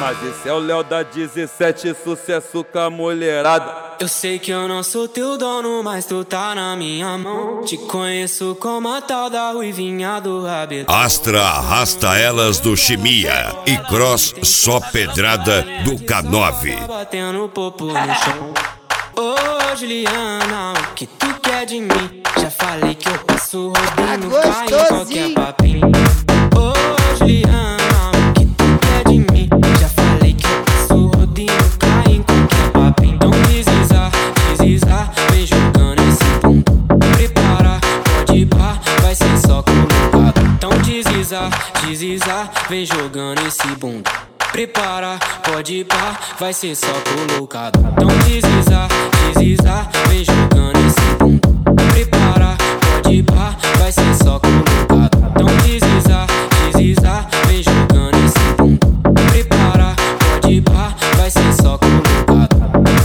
Mas esse é o Léo da 17, sucesso com a mulherada. Eu sei que eu não sou teu dono, mas tu tá na minha mão. Te conheço como a tal da ruivinha do rabetão. Astra arrasta elas do Chimia e Cross só pedrada do K9. Batendo popo no chão. Ô Juliana, o que tu quer de mim? Já falei que eu passo rodando, caio qualquer papinho. Ô Juliana, o que tu quer de mim? Já falei que eu passo rodando, caio em qualquer papinho. Então deslizar, vem jogando esse bumbum. Prepara, pode ir pá, vai ser só colocado. Então deslizar, vem jogando esse bumbum. Prepara, pode ir pá, vai ser só colocado. Então deslizar, vem jogando esse bumbum. Prepara, pode ir pá, vai ser só colocado. Então deslizar, vem jogando esse bumbum. Prepara, pode ir pá, vai ser só colocado.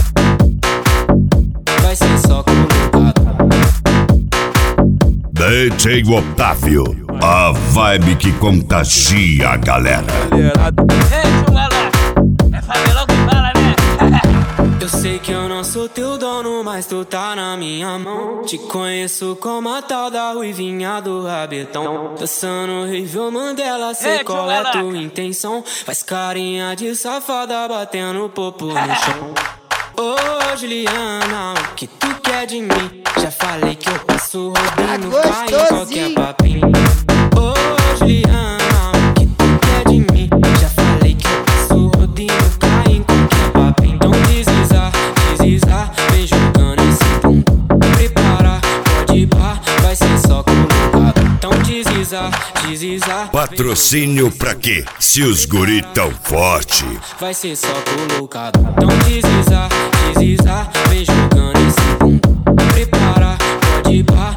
Vai ser só colocado. DJ Otávio, a vibe que contagia a galera. É favelão que fala, né? Eu sei que eu não sou teu dono, mas tu tá na minha mão. Te conheço como a tal da ruivinha do rabetão. Dançando Rivel Mandela, sei qual é tua intenção. Faz carinha de safada, batendo popo no chão. Ô Juliana, o que tu quer de mim? Já falei que eu passo rodando, caio em qualquer papinho. Ô Juliana, o que tu quer de mim? Já falei que eu passo rodando, caio em qualquer papinho. Então deslizar, vem jogando esse bumbum. Prepara, pode ir pá, vai ser só colocado. Então deslizar, Patrocínio pra quê? Se os guri tão forte. vai ser só colocado. Então deslizar, vem jogando esse bumbum. Prepara, pode ir pá,